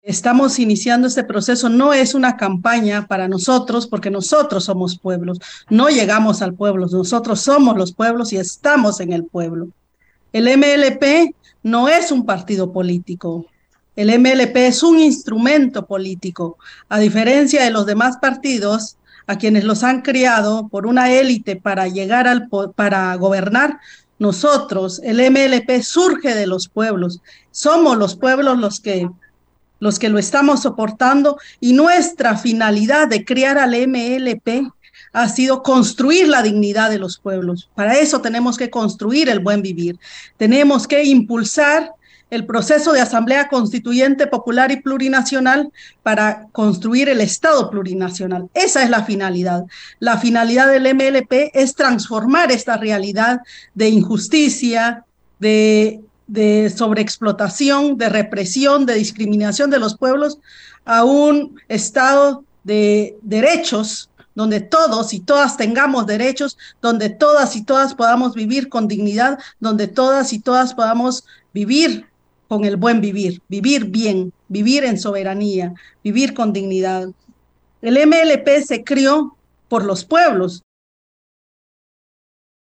Estamos iniciando este proceso, no es una campaña para nosotros, porque nosotros somos pueblos, no llegamos al pueblo, nosotros somos los pueblos y estamos en el pueblo. El MLP no es un partido político, el MLP es un instrumento político, a diferencia de los demás partidos a quienes los han criado por una élite para llegar para gobernar. Nosotros, el MLP surge de los pueblos, somos los pueblos los que lo estamos soportando, y nuestra finalidad de crear al MLP ha sido construir la dignidad de los pueblos. Para eso tenemos que construir el buen vivir. Tenemos que impulsar el proceso de Asamblea Constituyente Popular y Plurinacional para construir el Estado plurinacional. Esa es la finalidad. La finalidad del MLP es transformar esta realidad de injusticia, de sobreexplotación, de represión, de discriminación de los pueblos, a un estado de derechos, donde todos y todas tengamos derechos, donde todas y todas podamos vivir con dignidad, donde todas y todas podamos vivir con el buen vivir, vivir bien, vivir en soberanía, vivir con dignidad. El MLP se crió por los pueblos,